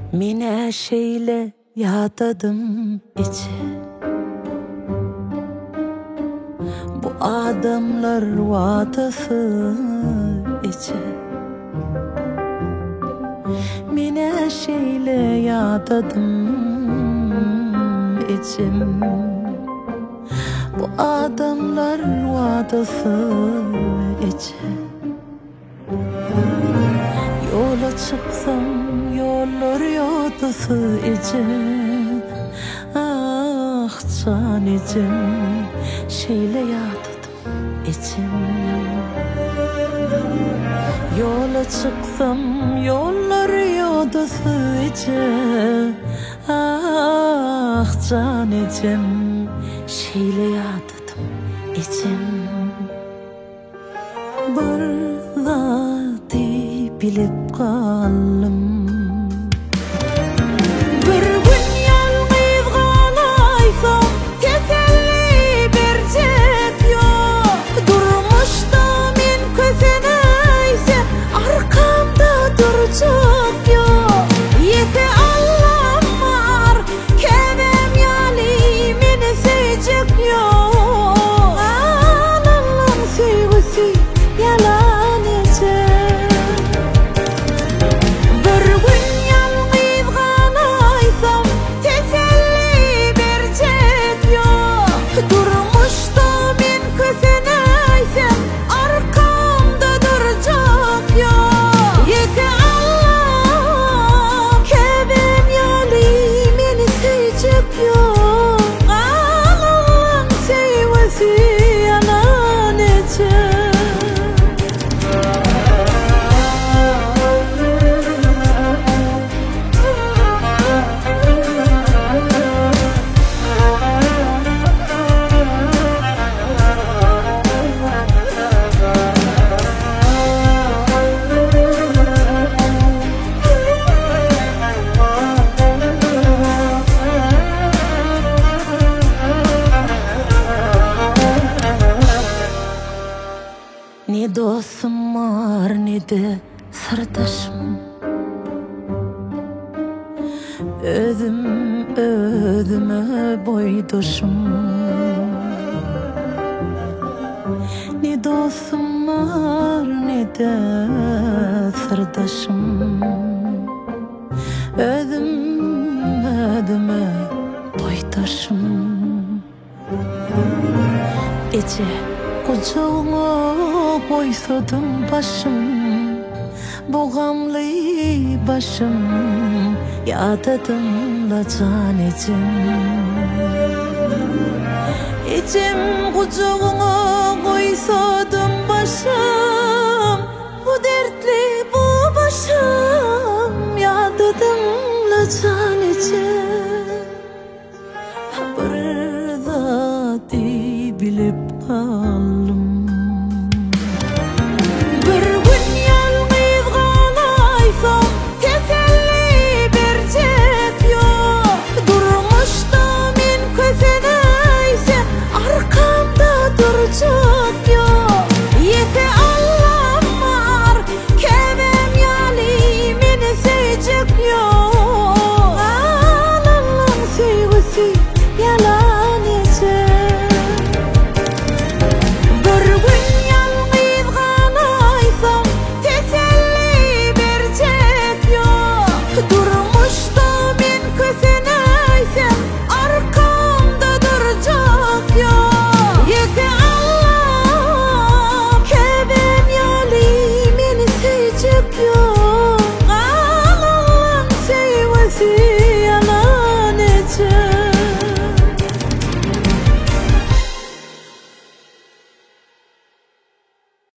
Mine şeyle yatadım içi. Bu adamlar vatası içi. Mine şeyle yatadım içim. Bu adamlar vatası içi. Yola çıksam yollar yodası içi. Ah can içim, şeyle yatadım içim. Yola çıksam yollar yodası içi. Ah can içim, şeyle yatadım içim. Bir zati bilip kaldım. Ne dostum var ne de sırdaşım. Özüme boydoşum. Ne dostum var ne de sırdaşım. Özüme boydoşum. Ece kucağına koysadım başım. Bu gamlı başım yatadım la can içim. İçim kucağına koysadım başım. Bu dertli bu başım yatadım la can.